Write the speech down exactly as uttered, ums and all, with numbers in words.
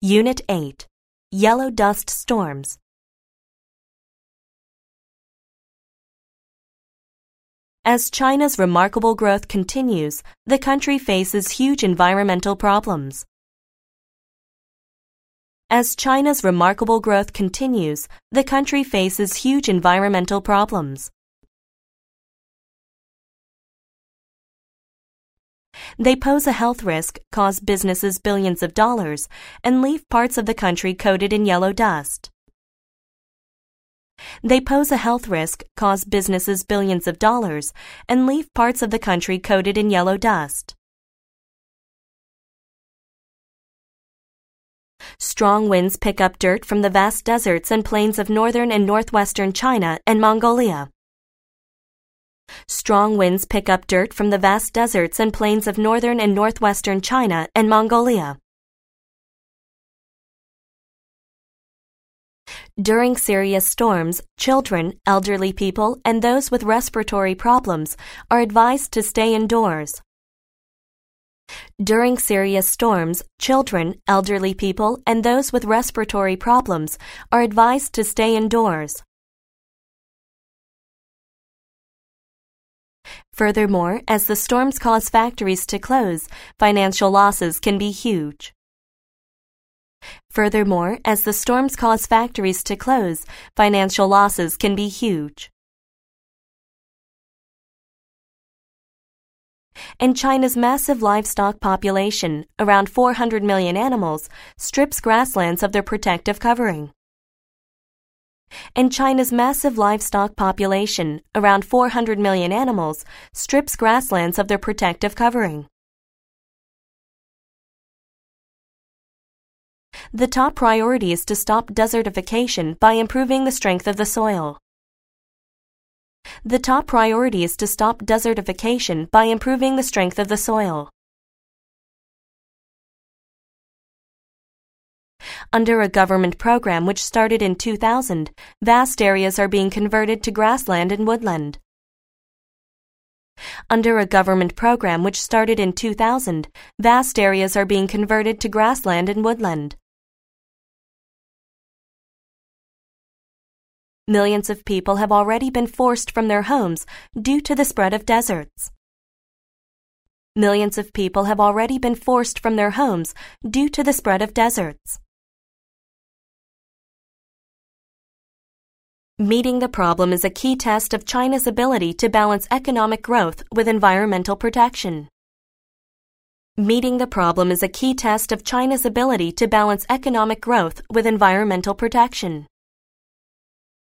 Unit eight. Yellow Dust Storms. As China's remarkable growth continues, the country faces huge environmental problems. As China's remarkable growth continues, the country faces huge environmental problems. They pose a health risk, cause businesses billions of dollars, and leave parts of the country coated in yellow dust. They pose a health risk, cause businesses billions of dollars, and leave parts of the country coated in yellow dust. Strong winds pick up dirt from the vast deserts and plains of northern and northwestern China and Mongolia. Strong winds pick up dirt from the vast deserts and plains of northern and northwestern China and Mongolia. During serious storms, children, elderly people, and those with respiratory problems are advised to stay indoors. During serious storms, children, elderly people, and those with respiratory problems are advised to stay indoors. Furthermore, as the storms cause factories to close, financial losses can be huge. Furthermore, as the storms cause factories to close, financial losses can be huge. And China's massive livestock population, around four hundred million animals, strips grasslands of their protective covering. And China's massive livestock population, around four hundred million animals, strips grasslands of their protective covering. The top priority is to stop desertification by improving the strength of the soil. The top priority is to stop desertification by improving the strength of the soil. Under a government program which started in two thousand, vast areas are being converted to grassland and woodland. Under a government program which started in two thousand, vast areas are being converted to grassland and woodland. Millions of people have already been forced from their homes due to the spread of deserts. Millions of people have already been forced from their homes due to the spread of deserts. Meeting the problem is a key test of China's ability to balance economic growth with environmental protection. Meeting the problem is a key test of China's ability to balance economic growth with environmental protection.